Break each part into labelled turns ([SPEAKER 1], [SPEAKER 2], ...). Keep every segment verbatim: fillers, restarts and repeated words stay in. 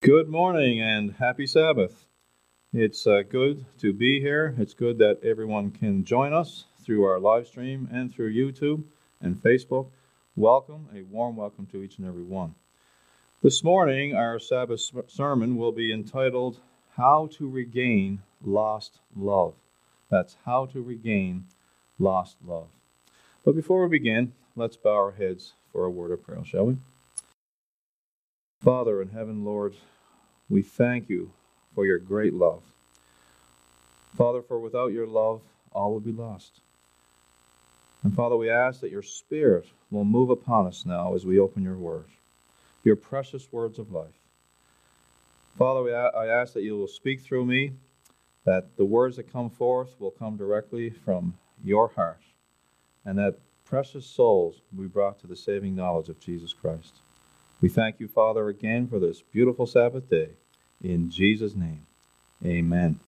[SPEAKER 1] Good morning and happy Sabbath. It's uh, good to be here. It's good that everyone can join us through our live stream and through YouTube and Facebook. Welcome, a warm welcome to each and every one. This morning, our Sabbath sermon will be entitled, How to Regain Lost Love. That's How to Regain Lost Love. But before we begin, let's bow our heads for a word of prayer, shall we? Father in heaven, Lord, we thank you for your great love. Father, for without your love, all will be lost. And Father, we ask that your Spirit will move upon us now as we open your word, your precious words of life. Father, we a- I ask that you will speak through me, that the words that come forth will come directly from your heart, and that precious souls will be brought to the saving knowledge of Jesus Christ. We thank you, Father, again for this beautiful Sabbath day. In Jesus' name, amen.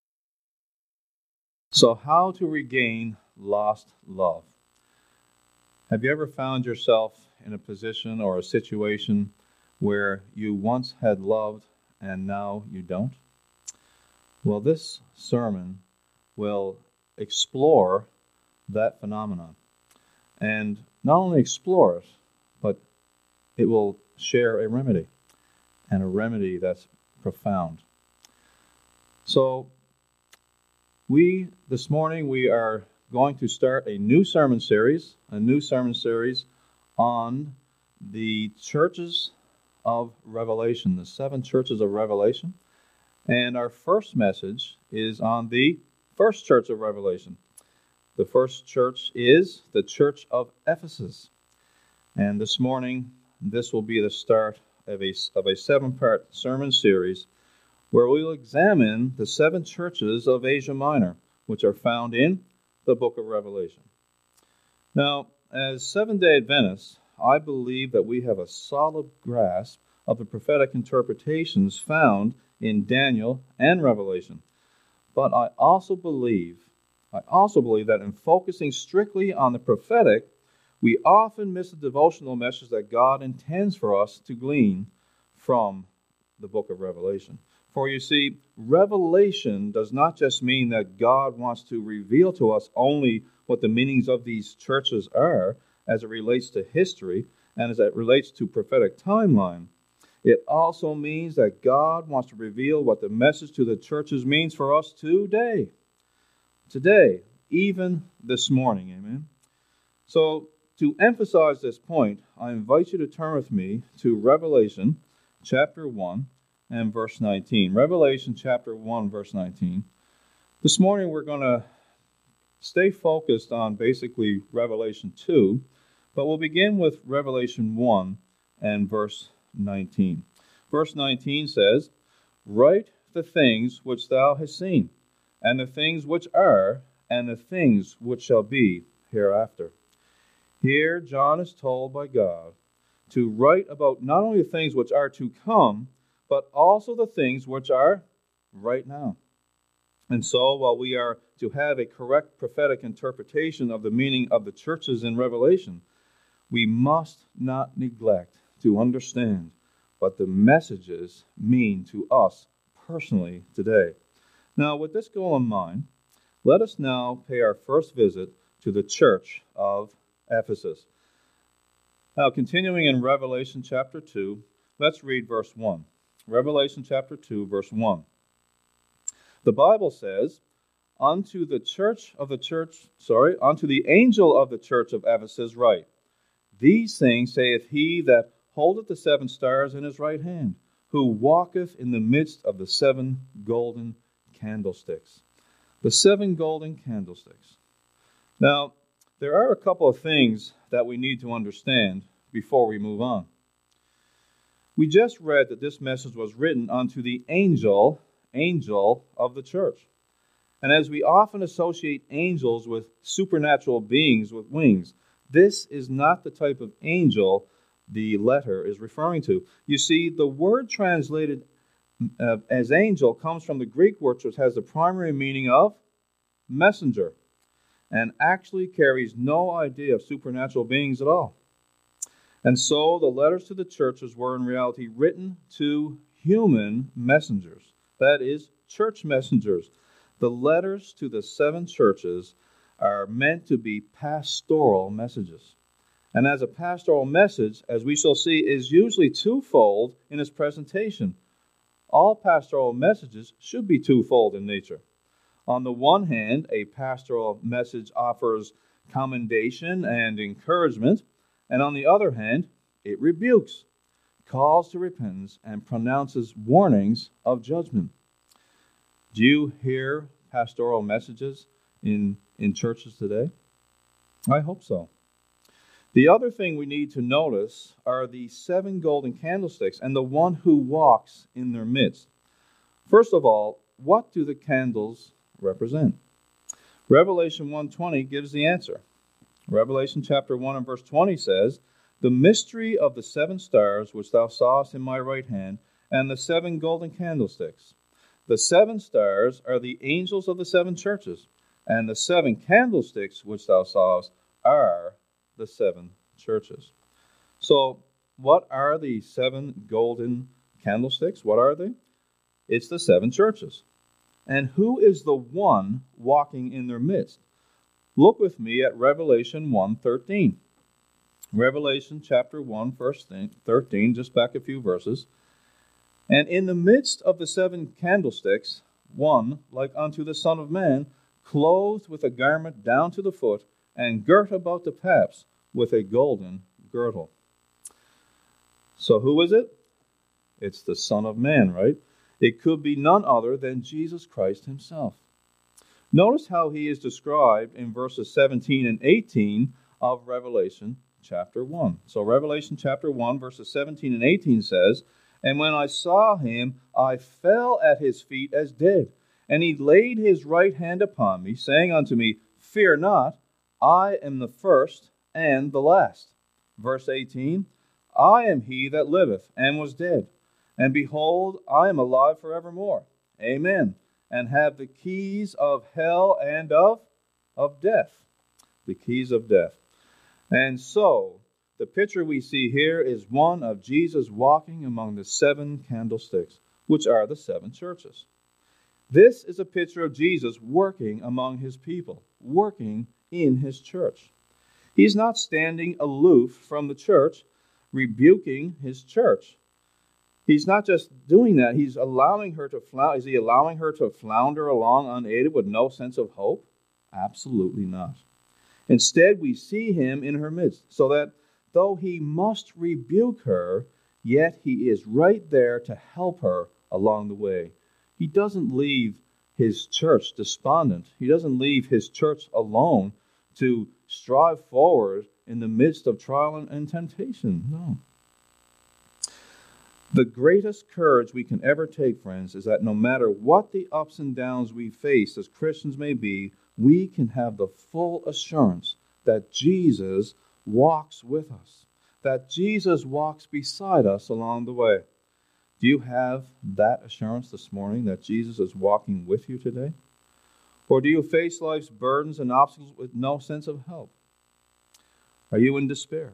[SPEAKER 1] So, how to regain lost love? Have you ever found yourself in a position or a situation where you once had loved and now you don't? Well, this sermon will explore that phenomenon. And not only explore it, but it will share a remedy, and a remedy that's profound. So, we, this morning, we are going to start a new sermon series, a new sermon series on the churches of Revelation, the seven churches of Revelation. And our first message is on the first church of Revelation. The first church is the church of Ephesus. And this morning, this will be the start of a, of a seven-part sermon series where we will examine the seven churches of Asia Minor, which are found in the book of Revelation. Now, as Seventh-day Adventists, I believe that we have a solid grasp of the prophetic interpretations found in Daniel and Revelation. But I also believe, I also believe that in focusing strictly on the prophetic, we often miss the devotional message that God intends for us to glean from the book of Revelation. For you see, revelation does not just mean that God wants to reveal to us only what the meanings of these churches are as it relates to history and as it relates to prophetic timeline. It also means that God wants to reveal what the message to the churches means for us today. Today, even this morning, amen? So, to emphasize this point, I invite you to turn with me to Revelation chapter one and verse nineteen. Revelation chapter one, verse nineteen. This morning we're going to stay focused on basically Revelation two, but we'll begin with Revelation one and verse nineteen. Verse nineteen says, Write the things which thou hast seen, and the things which are, and the things which shall be hereafter. Here, John is told by God to write about not only the things which are to come, but also the things which are right now. And so, while we are to have a correct prophetic interpretation of the meaning of the churches in Revelation, we must not neglect to understand what the messages mean to us personally today. Now, with this goal in mind, let us now pay our first visit to the church of Ephesus. Now, continuing in Revelation chapter two, let's read verse one. Revelation chapter two, verse one. The Bible says, Unto the church of the church, sorry, unto the angel of the church of Ephesus write, These things saith he that holdeth the seven stars in his right hand, who walketh in the midst of the seven golden candlesticks. The seven golden candlesticks. Now, there are a couple of things that we need to understand before we move on. We just read that this message was written unto the angel, angel of the church. And as we often associate angels with supernatural beings with wings, this is not the type of angel the letter is referring to. You see, the word translated uh, as angel comes from the Greek word which has the primary meaning of messenger, and actually carries no idea of supernatural beings at all. And so the letters to the churches were in reality written to human messengers. That is, church messengers. The letters to the seven churches are meant to be pastoral messages. And as a pastoral message, as we shall see, is usually twofold in its presentation. All pastoral messages should be twofold in nature. On the one hand, a pastoral message offers commendation and encouragement, and on the other hand, it rebukes, calls to repentance, and pronounces warnings of judgment. Do you hear pastoral messages in, in churches today? I hope so. The other thing we need to notice are the seven golden candlesticks and the one who walks in their midst. First of all, what do the candles represent? Revelation one twenty gives the answer. Revelation chapter one and verse twenty says, "The mystery of the seven stars which thou sawest in my right hand, and the seven golden candlesticks. The seven stars are the angels of the seven churches, and the seven candlesticks which thou sawest are the seven churches." So, what are the seven golden candlesticks? What are they? It's the seven churches. And who is the one walking in their midst? Look with me at Revelation one thirteen. Revelation chapter one, verse thirteen, just back a few verses. "And in the midst of the seven candlesticks, one like unto the Son of Man, clothed with a garment down to the foot, and girt about the paps with a golden girdle." So who is it? It's the Son of Man, right? It could be none other than Jesus Christ himself. Notice how he is described in verses seventeen and eighteen of Revelation chapter one. So Revelation chapter one, verses seventeen and eighteen says, "And when I saw him, I fell at his feet as dead. And he laid his right hand upon me, saying unto me, Fear not, I am the first and the last." Verse eighteen, "I am he that liveth and was dead. And behold, I am alive forevermore. Amen. And have the keys of hell and of, of death." The keys of death. And so, the picture we see here is one of Jesus walking among the seven candlesticks, which are the seven churches. This is a picture of Jesus working among his people, working in his church. He's not standing aloof from the church, rebuking his church. He's not just doing that, he's allowing her to flounder. Is he allowing her to flounder along unaided with no sense of hope? Absolutely not. Instead, we see him in her midst, so that though he must rebuke her, yet he is right there to help her along the way. He doesn't leave his church despondent. He doesn't leave his church alone to strive forward in the midst of trial and temptation. No. The greatest courage we can ever take, friends, is that no matter what the ups and downs we face as Christians may be, we can have the full assurance that Jesus walks with us, that Jesus walks beside us along the way. Do you have that assurance this morning that Jesus is walking with you today? Or do you face life's burdens and obstacles with no sense of help? Are you in despair,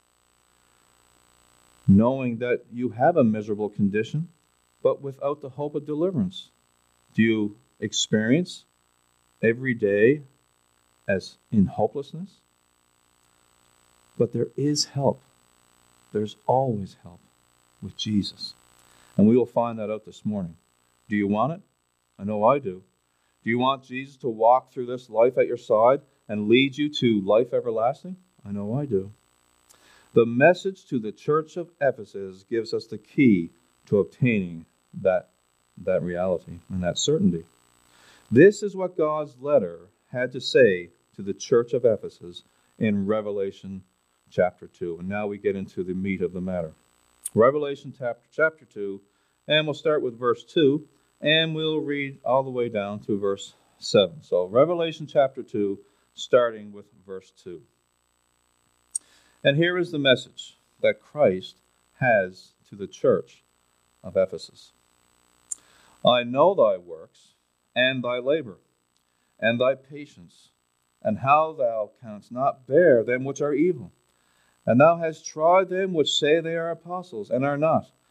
[SPEAKER 1] knowing that you have a miserable condition, but without the hope of deliverance? Do you experience every day as in hopelessness? But there is help. There's always help with Jesus. And we will find that out this morning. Do you want it? I know I do. Do you want Jesus to walk through this life at your side and lead you to life everlasting? I know I do. The message to the church of Ephesus gives us the key to obtaining that, that reality and that certainty. This is what God's letter had to say to the church of Ephesus in Revelation chapter two. And now we get into the meat of the matter. Revelation chapter, chapter two, and we'll start with verse two, and we'll read all the way down to verse seven. So Revelation chapter two, starting with verse two. And here is the message that Christ has to the church of Ephesus. "I know thy works, and thy labor, and thy patience, and how thou canst not bear them which are evil. And thou hast tried them which say they are apostles, and are not,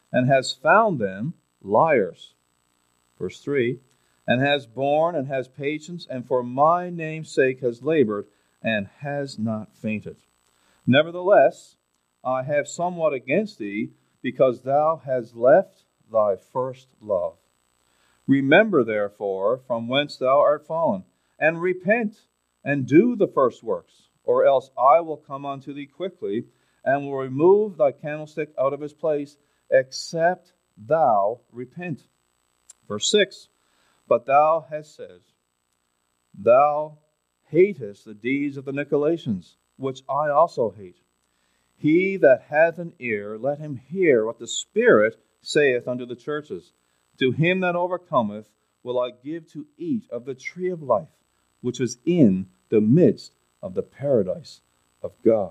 [SPEAKER 1] and has found them liars. Verse three, and has borne and has patience, and for my name's sake has labored, and has not fainted. Nevertheless, I have somewhat against thee, because thou hast left thy first love. Remember, therefore, from whence thou art fallen, and repent, and do the first works, or else I will come unto thee quickly, and will remove thy candlestick out of his place, except thou repent. Verse six, but thou hast said, thou hatest the deeds of the Nicolaitans, which I also hate. He that hath an ear, let him hear what the Spirit saith unto the churches. To him that overcometh will I give to eat of the tree of life, which is in the midst of the paradise of God.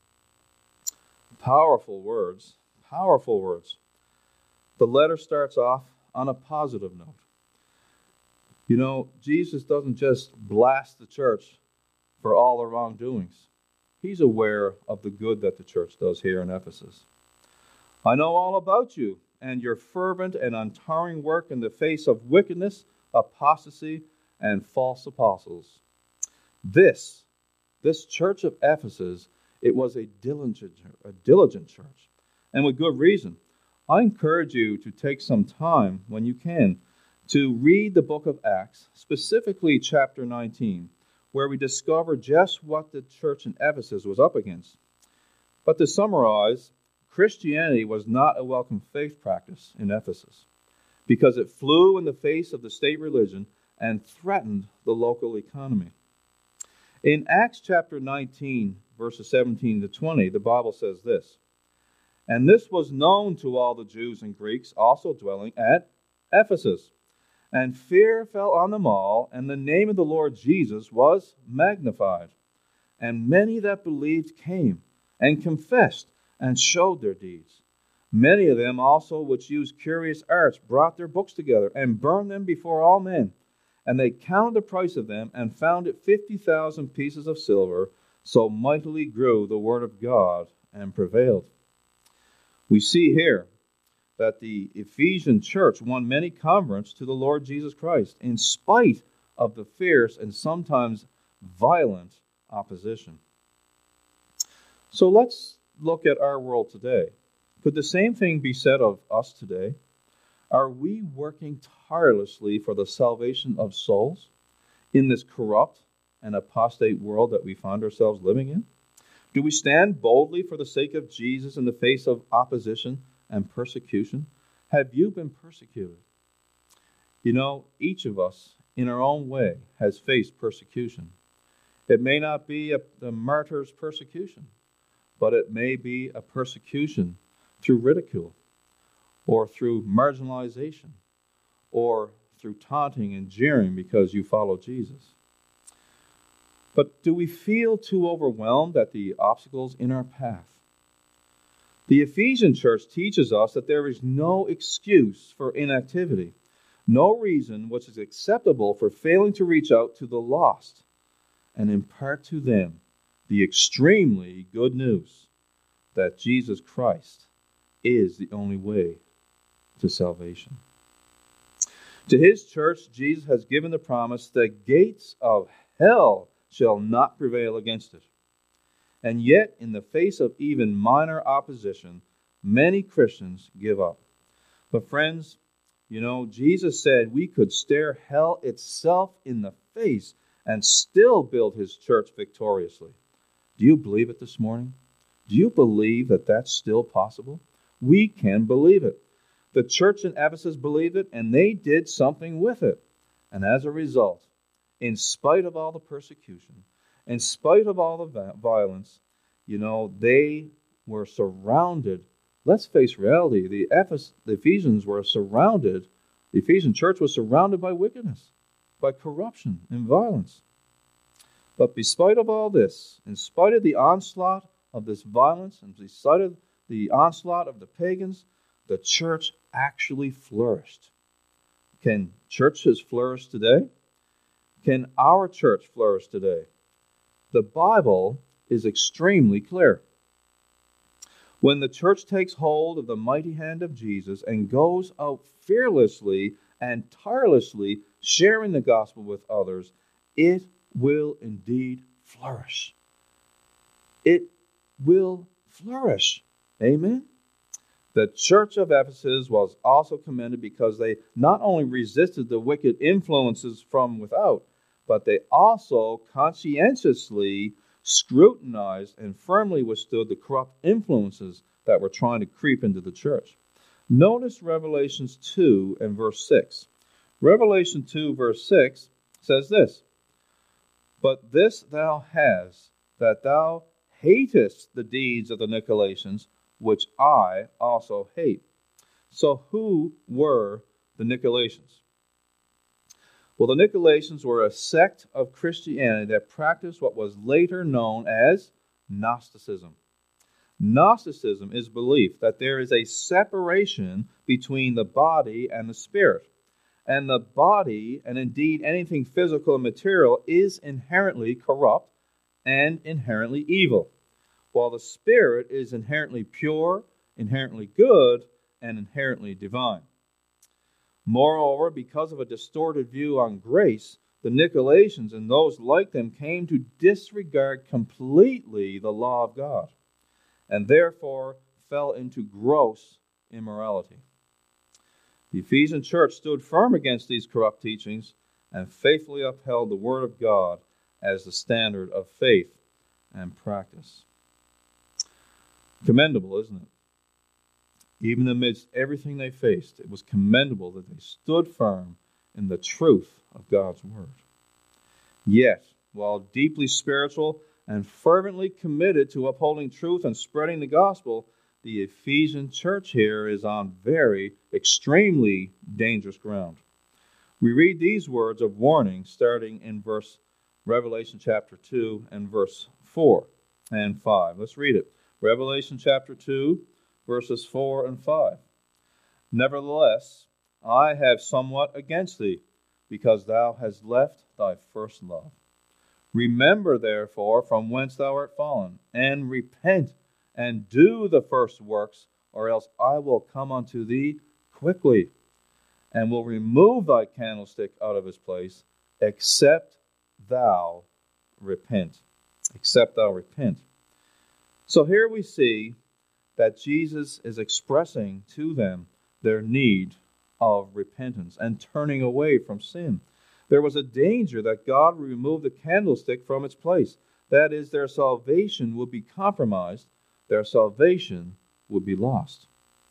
[SPEAKER 1] Powerful words, powerful words. The letter starts off on a positive note. You know, Jesus doesn't just blast the church for all the wrongdoings. He's aware of the good that the church does here in Ephesus. I know all about you and your fervent and untiring work in the face of wickedness, apostasy, and false apostles. This, this church of Ephesus, it was a diligent, a diligent church, and with good reason. I encourage you to take some time, when you can, to read the book of Acts, specifically chapter nineteen, where we discover just what the church in Ephesus was up against. But to summarize, Christianity was not a welcome faith practice in Ephesus, because it flew in the face of the state religion and threatened the local economy. In Acts chapter nineteen, verses seventeen to twenty, the Bible says this, and this was known to all the Jews and Greeks also dwelling at Ephesus. And fear fell on them all, and the name of the Lord Jesus was magnified. And many that believed came, and confessed, and showed their deeds. Many of them also which used curious arts brought their books together, and burned them before all men. And they counted the price of them, and found it fifty thousand pieces of silver. So mightily grew the word of God, and prevailed. We see here that the Ephesian church won many converts to the Lord Jesus Christ, in spite of the fierce and sometimes violent opposition. So let's look at our world today. Could the same thing be said of us today? Are we working tirelessly for the salvation of souls in this corrupt and apostate world that we find ourselves living in? Do we stand boldly for the sake of Jesus in the face of opposition and persecution? Have you been persecuted? You know, each of us, in our own way, has faced persecution. It may not be a, a martyr's persecution, but it may be a persecution through ridicule, or through marginalization, or through taunting and jeering because you follow Jesus. But do we feel too overwhelmed at the obstacles in our path? The Ephesian church teaches us that there is no excuse for inactivity, no reason which is acceptable for failing to reach out to the lost and impart to them the extremely good news that Jesus Christ is the only way to salvation. To his church, Jesus has given the promise, the gates of hell shall not prevail against it. And yet, in the face of even minor opposition, many Christians give up. But friends, you know, Jesus said we could stare hell itself in the face and still build his church victoriously. Do you believe it this morning? Do you believe that that's still possible? We can believe it. The church in Ephesus believed it, and they did something with it. And as a result, in spite of all the persecution, in spite of all the violence, you know, they were surrounded. Let's face reality. The, Ephes- the Ephesians were surrounded. The Ephesian church was surrounded by wickedness, by corruption and violence. But in spite of all this, in spite of the onslaught of this violence, and in spite of the onslaught of the pagans, the church actually flourished. Can churches flourish today? Can our church flourish today? The Bible is extremely clear. When the church takes hold of the mighty hand of Jesus and goes out fearlessly and tirelessly sharing the gospel with others, it will indeed flourish. It will flourish. Amen? The church of Ephesus was also commended because they not only resisted the wicked influences from without, but they also conscientiously scrutinized and firmly withstood the corrupt influences that were trying to creep into the church. Notice Revelations two and verse six. Revelation two verse six says this, "But this thou hast, that thou hatest the deeds of the Nicolaitans, which I also hate." So who were the Nicolaitans? Well, the Nicolaitans were a sect of Christianity that practiced what was later known as Gnosticism. Gnosticism is belief that there is a separation between the body and the spirit. And the body, and indeed anything physical and material, is inherently corrupt and inherently evil, while the spirit is inherently pure, inherently good, and inherently divine. Moreover, because of a distorted view on grace, the Nicolaitans and those like them came to disregard completely the law of God, and therefore fell into gross immorality. The Ephesian church stood firm against these corrupt teachings and faithfully upheld the Word of God as the standard of faith and practice. Commendable, isn't it? Even amidst everything they faced, it was commendable that they stood firm in the truth of God's Word. Yet, while deeply spiritual and fervently committed to upholding truth and spreading the gospel, the Ephesian church here is on very, extremely dangerous ground. We read these words of warning starting in verse Revelation chapter two and verse four and five. Let's read it. Revelation chapter two, verses four and five. "Nevertheless, I have somewhat against thee, because thou hast left thy first love. Remember, therefore, from whence thou art fallen, and repent, and do the first works, or else I will come unto thee quickly, and will remove thy candlestick out of his place, except thou repent." Except thou repent. So here we see that Jesus is expressing to them their need of repentance and turning away from sin. There was a danger that God would remove the candlestick from its place. That is, their salvation would be compromised. Their salvation would be lost.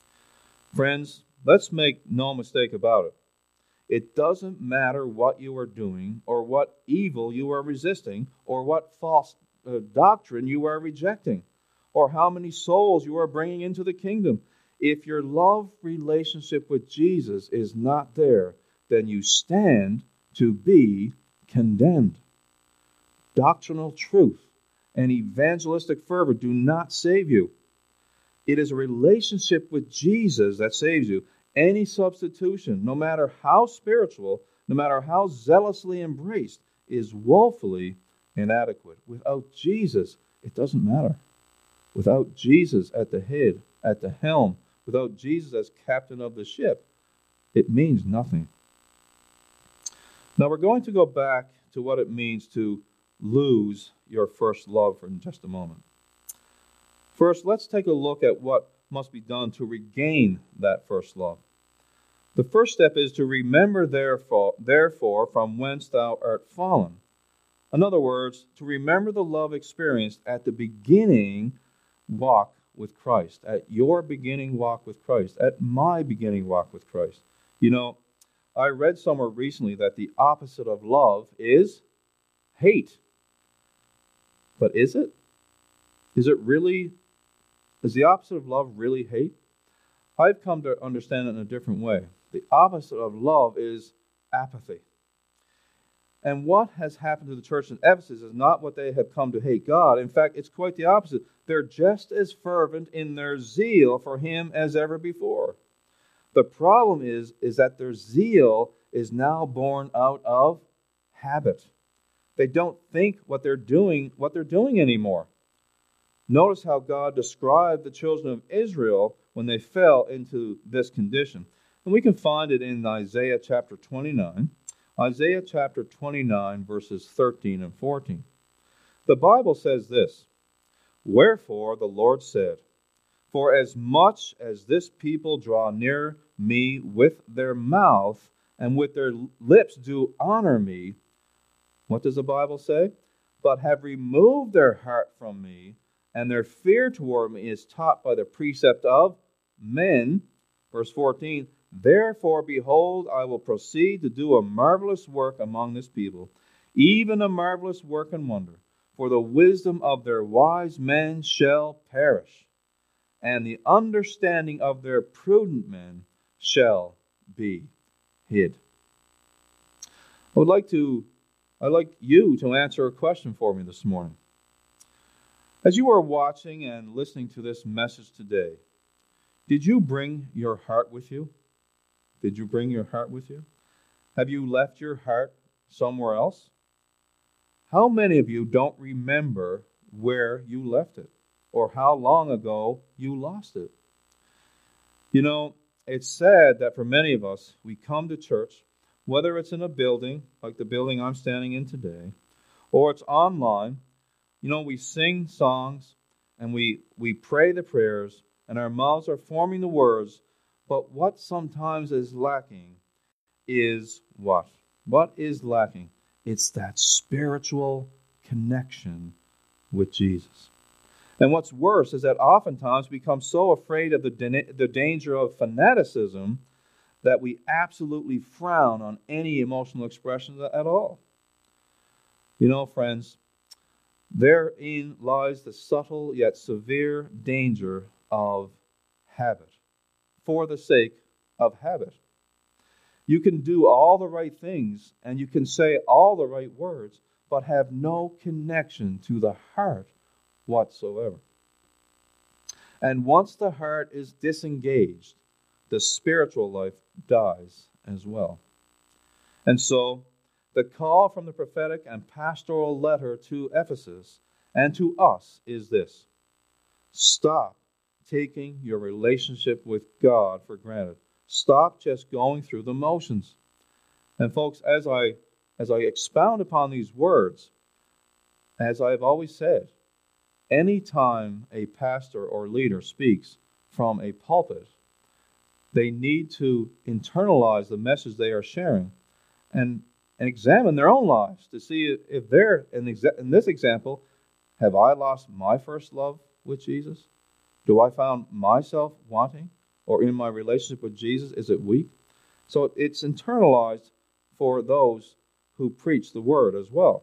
[SPEAKER 1] Friends, let's make no mistake about it. It doesn't matter what you are doing or what evil you are resisting or what false uh, doctrine you are rejecting, or how many souls you are bringing into the kingdom. If your love relationship with Jesus is not there, then you stand to be condemned. Doctrinal truth and evangelistic fervor do not save you. It is a relationship with Jesus that saves you. Any substitution, no matter how spiritual, no matter how zealously embraced, is woefully inadequate. Without Jesus, it doesn't matter. Without Jesus at the head, at the helm, without Jesus as captain of the ship, it means nothing. Now we're going to go back to what it means to lose your first love for just a moment. First, let's take a look at what must be done to regain that first love. The first step is to remember therefore, therefore from whence thou art fallen. In other words, to remember the love experienced at the beginning walk with Christ, at your beginning walk with Christ, at my beginning walk with Christ. You know, I read somewhere recently that the opposite of love is hate. But is it? Is it really, is the opposite of love really hate? I've come to understand it in a different way. The opposite of love is apathy. And what has happened to the church in Ephesus is not what they have come to hate God. In fact, it's quite the opposite. They're just as fervent in their zeal for Him as ever before. The problem is, is that their zeal is now born out of habit. They don't think what they're doing, what they're doing anymore. Notice how God described the children of Israel when they fell into this condition. And we can find it in Isaiah chapter twenty-nine. Isaiah chapter twenty-nine, verses thirteen and fourteen. The Bible says this, "Wherefore the Lord said, For as much as this people draw near me with their mouth, and with their lips do honor me," what does the Bible say? "But have removed their heart from me, and their fear toward me is taught by the precept of men." Verse fourteen, "Therefore, behold, I will proceed to do a marvelous work among this people, even a marvelous work and wonder. For the wisdom of their wise men shall perish, and the understanding of their prudent men shall be hid." I would like to, I'd like you to answer a question for me this morning. As you are watching and listening to this message today, did you bring your heart with you? Did you bring your heart with you? Have you left your heart somewhere else? How many of you don't remember where you left it, or how long ago you lost it? You know, it's sad that for many of us, we come to church, whether it's in a building, like the building I'm standing in today, or it's online. You know, we sing songs, and we, we pray the prayers, and our mouths are forming the words, but what sometimes is lacking is what? What is lacking? It's that spiritual connection with Jesus. And what's worse is that oftentimes we become so afraid of the, da- the danger of fanaticism that we absolutely frown on any emotional expressions at all. You know, friends, therein lies the subtle yet severe danger of habit, for the sake of habit. You can do all the right things and you can say all the right words, but have no connection to the heart whatsoever. And once the heart is disengaged, the spiritual life dies as well. And so, the call from the prophetic and pastoral letter to Ephesus and to us is this: stop taking your relationship with God for granted. Stop just going through the motions. And folks, as I as I expound upon these words, as I've always said, any time a pastor or leader speaks from a pulpit, they need to internalize the message they are sharing and, and examine their own lives to see if they're, in, exa- in this example, have I lost my first love with Jesus? Do I find myself wanting? Or in my relationship with Jesus, is it weak? So it's internalized for those who preach the word as well.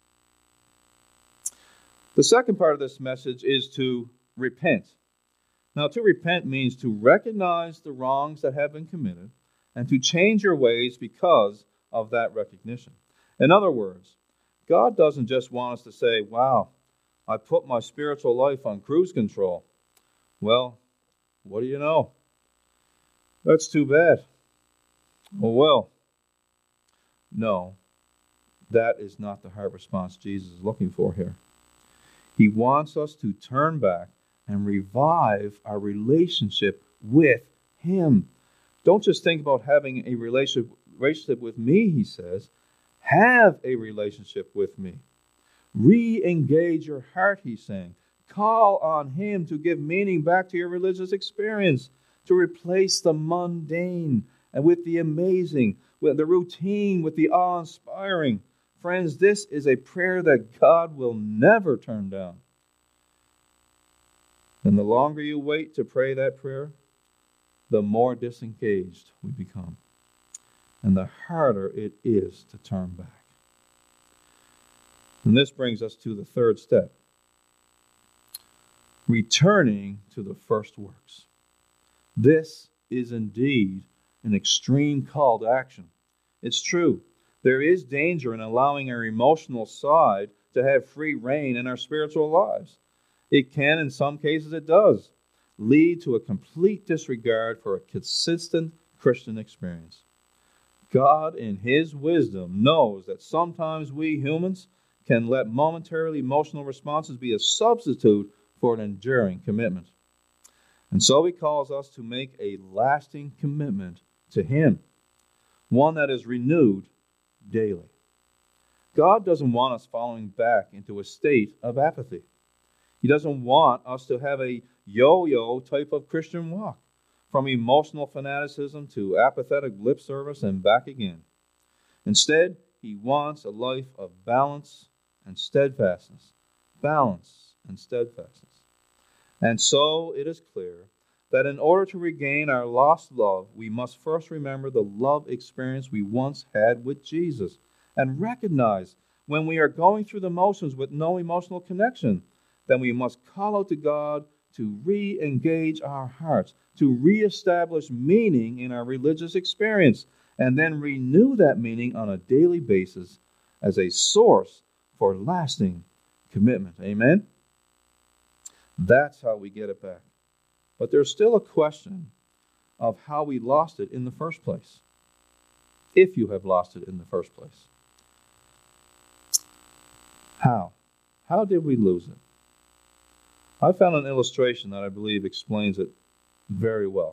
[SPEAKER 1] The second part of this message is to repent. Now, to repent means to recognize the wrongs that have been committed and to change your ways because of that recognition. In other words, God doesn't just want us to say, wow, I put my spiritual life on cruise control. Well, what do you know? That's too bad. Oh, well. No, that is not the heart response Jesus is looking for here. He wants us to turn back and revive our relationship with Him. Don't just think about having a relationship, relationship with me, he says. Have a relationship with me. Re-engage your heart, he's saying. Call on Him to give meaning back to your religious experience, to replace the mundane and with the amazing, with the routine, with the awe-inspiring. Friends, this is a prayer that God will never turn down. And the longer you wait to pray that prayer, the more disengaged we become. And the harder it is to turn back. And this brings us to the third step. Returning to the first works. This is indeed an extreme call to action. It's true. There is danger in allowing our emotional side to have free reign in our spiritual lives. It can, in some cases it does, lead to a complete disregard for a consistent Christian experience. God, in His wisdom, knows that sometimes we humans can let momentarily emotional responses be a substitute for an enduring commitment. And so he calls us to make a lasting commitment to him, one that is renewed daily. God doesn't want us falling back into a state of apathy. He doesn't want us to have a yo-yo type of Christian walk, from emotional fanaticism to apathetic lip service and back again. Instead, he wants a life of balance and steadfastness. Balance and steadfastness. And so it is clear that in order to regain our lost love, we must first remember the love experience we once had with Jesus and recognize when we are going through the motions with no emotional connection, then we must call out to God to re-engage our hearts, to re-establish meaning in our religious experience, and then renew that meaning on a daily basis as a source for lasting commitment. Amen? That's how we get it back. But there's still a question of how we lost it in the first place. If you have lost it in the first place. How? How did we lose it? I found an illustration that I believe explains it very well.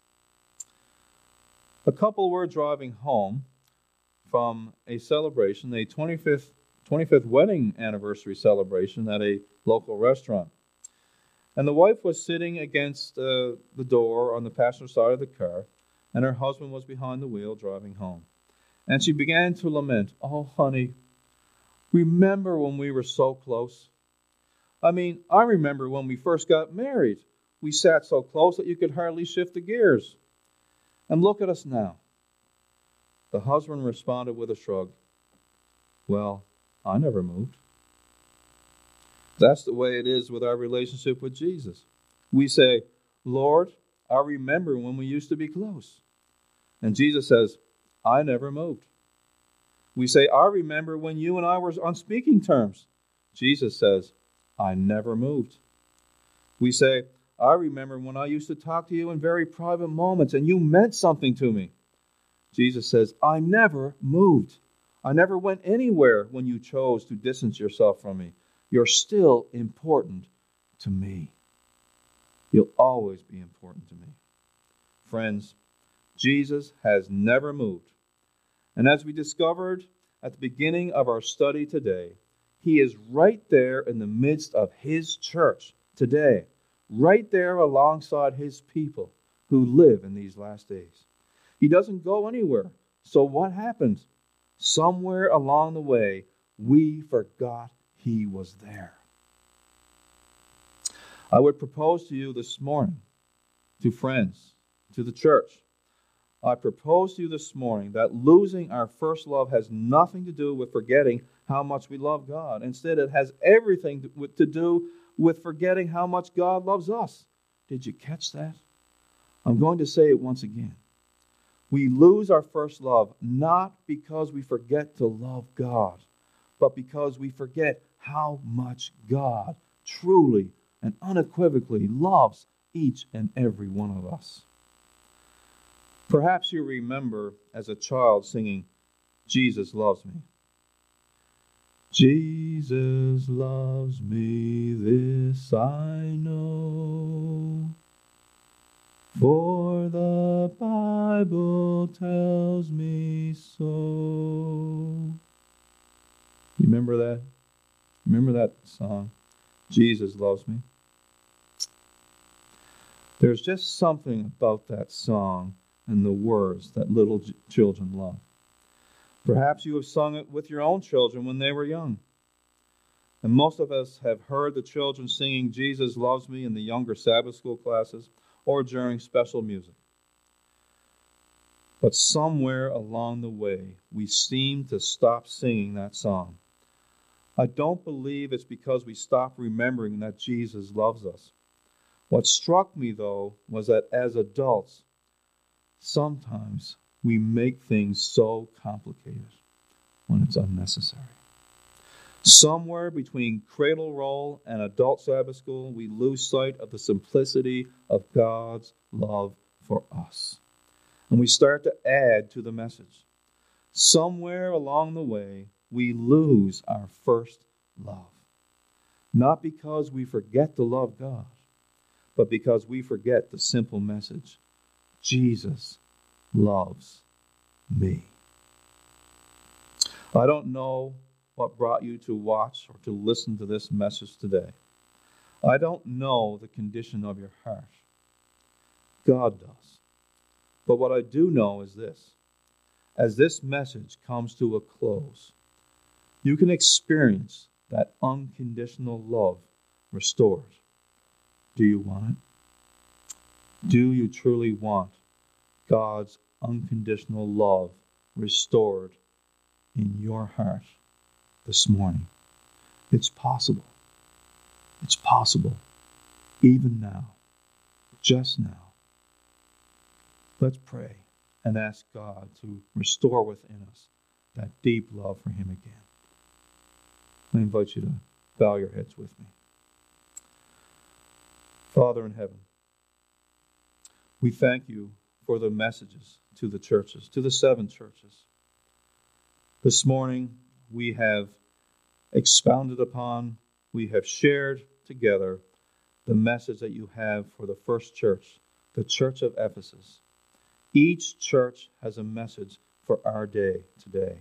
[SPEAKER 1] A couple were driving home from a celebration, a twenty-fifth, twenty-fifth wedding anniversary celebration at a local restaurant. And the wife was sitting against uh, the door on the passenger side of the car, and her husband was behind the wheel driving home. And she began to lament, "Oh, honey, remember when we were so close? I mean, I remember when we first got married. We sat so close that you could hardly shift the gears. And look at us now." The husband responded with a shrug. "Well, I never moved." That's the way it is with our relationship with Jesus. We say, "Lord, I remember when we used to be close." And Jesus says, "I never moved." We say, "I remember when you and I were on speaking terms." Jesus says, "I never moved." We say, "I remember when I used to talk to you in very private moments and you meant something to me." Jesus says, "I never moved. I never went anywhere when you chose to distance yourself from me. You're still important to me. You'll always be important to me." Friends, Jesus has never moved. And as we discovered at the beginning of our study today, he is right there in the midst of his church today, right there alongside his people who live in these last days. He doesn't go anywhere. So what happened? Somewhere along the way, we forgot he was there. I would propose to you this morning, to friends, to the church, I propose to you this morning that losing our first love has nothing to do with forgetting how much we love God. Instead, it has everything to do with forgetting how much God loves us. Did you catch that? I'm going to say it once again. We lose our first love not because we forget to love God, but because we forget how much God truly and unequivocally loves each and every one of us. Perhaps you remember as a child singing, "Jesus loves me." Jesus loves me, this I know, for the Bible tells me so. You remember that? Remember that song? Jesus loves me. There's just something about that song and the words that little j- children love. Perhaps you have sung it with your own children when they were young. And most of us have heard the children singing "Jesus Loves Me" in the younger Sabbath school classes or during special music. But somewhere along the way, we seem to stop singing that song. I don't believe it's because we stopped remembering that Jesus loves us. What struck me, though, was that as adults, sometimes we make things so complicated when it's unnecessary. Somewhere between cradle roll and adult Sabbath school, we lose sight of the simplicity of God's love for us. And we start to add to the message. Somewhere along the way, we lose our first love. Not because we forget to love God, but because we forget the simple message: Jesus loves me. I don't know what brought you to watch or to listen to this message today. I don't know the condition of your heart. God does. But what I do know is this: as this message comes to a close, you can experience that unconditional love restored. Do you want it? Do you truly want God's unconditional love restored in your heart this morning? It's possible. It's possible. Even now. Just now. Let's pray and ask God to restore within us that deep love for Him again. I invite you to bow your heads with me. Father in heaven, we thank you for the messages to the churches, to the seven churches. This morning we have expounded upon, we have shared together the message that you have for the first church, the church of Ephesus. Each church has a message for our day today.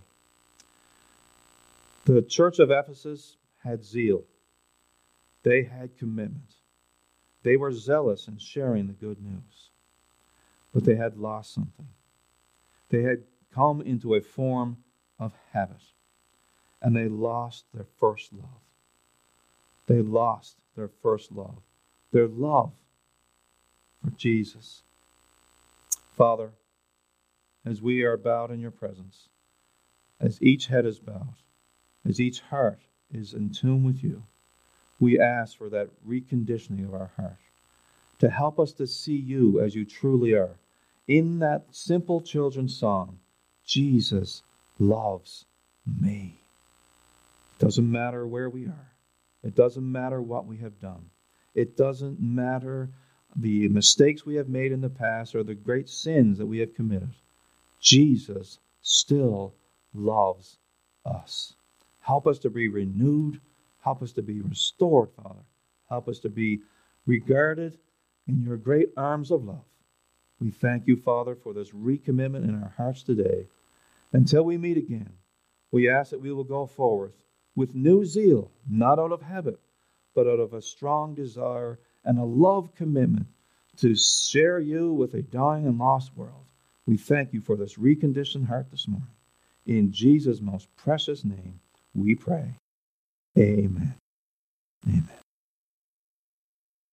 [SPEAKER 1] The church of Ephesus had zeal. They had commitment. They were zealous in sharing the good news. But they had lost something. They had come into a form of habit. And they lost their first love. They lost their first love. Their love for Jesus. Father, as we are bowed in your presence, as each head is bowed, as each heart is in tune with you, we ask for that reconditioning of our heart to help us to see you as you truly are. In that simple children's song, Jesus loves me. It doesn't matter where we are. It doesn't matter what we have done. It doesn't matter the mistakes we have made in the past or the great sins that we have committed. Jesus still loves us. Help us to be renewed. Help us to be restored, Father. Help us to be regarded in your great arms of love. We thank you, Father, for this recommitment in our hearts today. Until we meet again, we ask that we will go forward with new zeal, not out of habit, but out of a strong desire and a love commitment to share you with a dying and lost world. We thank you for this reconditioned heart this morning. In Jesus' most precious name, we pray. Amen. Amen.